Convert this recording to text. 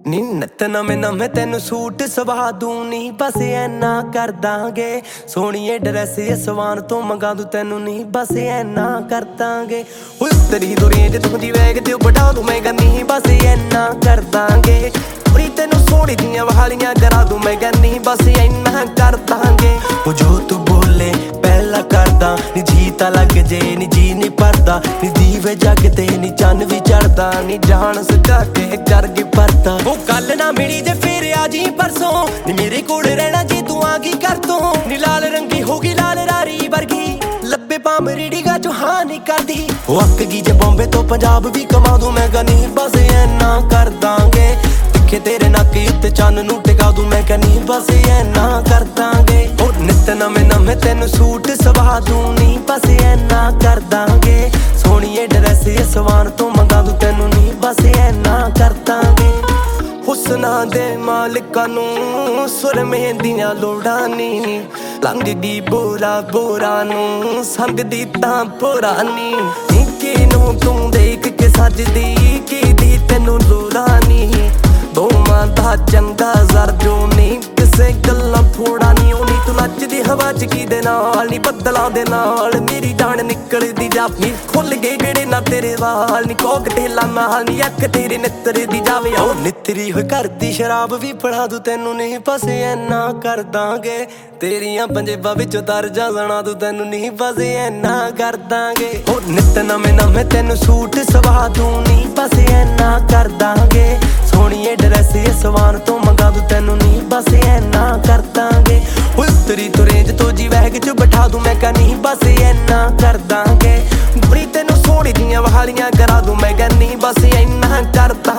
ਨੀ ਨਿੱਤ ਨਵੇਂ ਨਵੇਂ ਤੈਨੂੰ ਸੂਟ ਸਵਾ ਦੂੰ ਨੀ ਬਸ ਐਨਾ ਕਰ ਦਾਂਗੇ। ਸੋਹਣੀਏ ਡਰੈਸ ਸਵਾਨ ਤੋਂ ਮੰਗਾ ਦੂੰ ਤੈਨੂੰ ਨੀ ਬਸ ਐਨਾ ਕਰ ਦਾਂਗੇ। ਤੇਰੀ ਦੁਰੀਏ ਜੇ ਤੂੰ ਦੀ ਵੇਗ ਤੇ ਬਟਾ ਦੂੰ ਮੈਂ ਗੰਨੀ ਬਸ ਐਨਾ ਕਰ ਦਾਂਗੇ। ਉਰੀ ਤੈਨੂੰ ਸੋਹਣੀ ਦੀਆਂ ਵਾਲੀਆਂ ਕਰਾ ਦੂੰ ਮੈਂ ਗੰਨੀ ਬਸ ਐਨਾ ਕਰ ਦਾਂਗੇ। ਉਹ ਜੋ ਤੂੰ ਬੋਲੇ ਪਹਿਲਾਂ ਕਰਦਾ ਨੀ ਜੀ ਤਾਂ ਲੱਗ ਜੇ ਨੀ ਜੀ ਨੀ ਭਰਦਾ ਨੀ ਦੀਵੇ ਜਗ ਤੇ ਨੀ ਚੰਨ ਵੀ ਚੜਦਾ ਨੀ ਜਾਣ ਸਕਾ ਕੇ ਕਰ ਗਈ ਪਰਦਾ। ਉਹ ਕੱਲ ਨਾ ਮਿਲੀ ਜੇ ਫੇਰ ਆ ਜੀ ਪਰਸੋਂ ਨੀ ਮੇਰੇ ਕੋਲ ਰਹਿਣਾ ਜੀ ਤੂੰ ਆ ਗਈ ਕਰ ਤੋਂ ਨੀ ਲਾਲ ਰੰਗੀ ਹੋ ਗਈ ਲਾਲ ਰਾਰੀ ਵਰਗੀ ਲੱਭੇ ਪਾਮ ਰੀੜੀਗਾ ਜੋ ਹਾਂ ਨੀ ਕਰਦੀ। ਉਹ ਅੱਕ ਗਈ ਜੇ ਬੰਬੇ ਤੋਂ ਪੰਜਾਬ ਵੀ ਕਮਾ ਦੂੰ ਮੈਂ ਗਨੀ ਬਸ ਐਨਾ ਕਰ ਦਾਂਗੇ। ਤਿੱਖੇ ਤੇਰੇ ਨੱਕ ਉੱਤੇ ਚੰਨ ਨੂੰ ਟਿਕਾ ਦੂੰ ਮੈਂ ਕਨੀ ਬਸ ਐਨਾ ਕਰ ਦਾਂਗੇ। ਉਹ ਨਿੱਤ ਨਵੇਂ ਨਵੇਂ ਤੈਨੂੰ ਸੂਟ ਸਵਾ ਦੂੰ ਨੀ ਬਸ ਐਨਾ ਕਰ ਦਾਂਗੇ। ਸੋਹਣੀਏ ਡਰੈਸ ਸਵਾਨ ਤੋਂ ਮੰਗਾ ਦੂੰ ਤੈਨੂੰ ਨੀ ਬਸ ਐਨਾ ਕਰ ਦਾਂਗੇ। ਹੁਸਨਾਂ ਦੇ ਮਾਲਕਾਂ ਨੂੰ ਸੁਰਮੇ ਦੀਆਂ ਲੋੜਾਂ ਨੀ ਲੰਘਦੀ ਬੋਰਾ ਬੋਰਾ ਨੂੰ ਸੰਗਦੀ ਤਾਂ ਪੁਰਾਣੀ ਕਿਨੂੰ ਤੂੰ ਦੇਖ ਕੇ ਸੱਜਦੀ ਕੀ ਤੈਨੂੰ ਲੋੜਾਂ ਨੀ। ਦੋਵਾਂ ਦਾ ਚੰਗਾ ਜ਼ਰ ਜੋ ਨੀ ਕਿਸੇ ਗੱਲਾਂ ਫੋੜਾ ਨੀ। ਉਹ ਨੀ ਤੂੰ ਨੱਚਦੀ ਹਵਾ ਚ ਕਿਦੇ ਨਾਲ ਨੀ ਬੱਦਲਾਂ ਦੇ ਨਾਲ ਮੇਰੀ ਜਾਨ ਨਿਕਲਦੀ ਜਾਪੀ ਖੁੱਲ ਗਏ ਜਿਹੜੇ ਨਾ ਤੇਰੇ ਵਾਲ ਨੀ ਕੋਕਟੇਲਾਂ ਨਾਲ ਨੀ ਅੱਖ ਤੇਰੇ ਨਿੱਤਰ ਦੀ ਜਾਵੇ। ਉਹ ਨਿੱਤਰੀ ਹੋਈ ਘਰ ਦੀ ਸ਼ਰਾਬ ਵੀ ਫੜਾ ਦੂੰ ਤੈਨੂੰ ਨੀ ਬਸ ਐਨਾ ਕਰ ਦਾਂਗੇ। ਤੇਰੀਆਂ ਪੰਜੇਬਾਂ ਵਿੱਚੋਂ ਤਰ ਜਾ ਸੁਣਾ ਦੂੰ ਤੈਨੂੰ ਨੀ ਬਸ ਐਨਾ ਕਰ ਦਾਂਗੇ। ਉਹ ਨਿੱਤ ਨਵੇਂ ਨਵੇਂ ਤੈਨੂੰ ਸੂਟ ਸਵਾ ਦੂੰ ਨੀ ਬਸ ਐਨਾ ਕਰ ਦਾਂਗੇ। ਸੋਹਣੀਏ ਡਰੈਸ ਸਵਾਨ ਤੋਂ ਮੰਗਾ ਦੂੰ ਤੈਨੂੰ ਨੀ ਬਸ ਐਨਾ ਕਰ ਦਾਂਗੇ। ਉਤਰੀ ਤੋਂ ਰੇਂਜ ਤੋਂ ਜੀ ਵੈਗ ਚ ਬਿਠਾ ਦੂੰ ਮੈਂ ਕਨੀ ਬਸ ਐਨਾ ਕਰ ਦਾਂਗੇ। ਬੁਰੀ ਤੈਨੂੰ ਸੋਹਣੀ ਦੀਆਂ ਵਾਲੀਆਂ ਕਰਾ ਦੂੰ ਮੈਂ ਗੰਨੀ ਬਸ ਐਨਾ ਕਰ ਦਾਂਗੇ।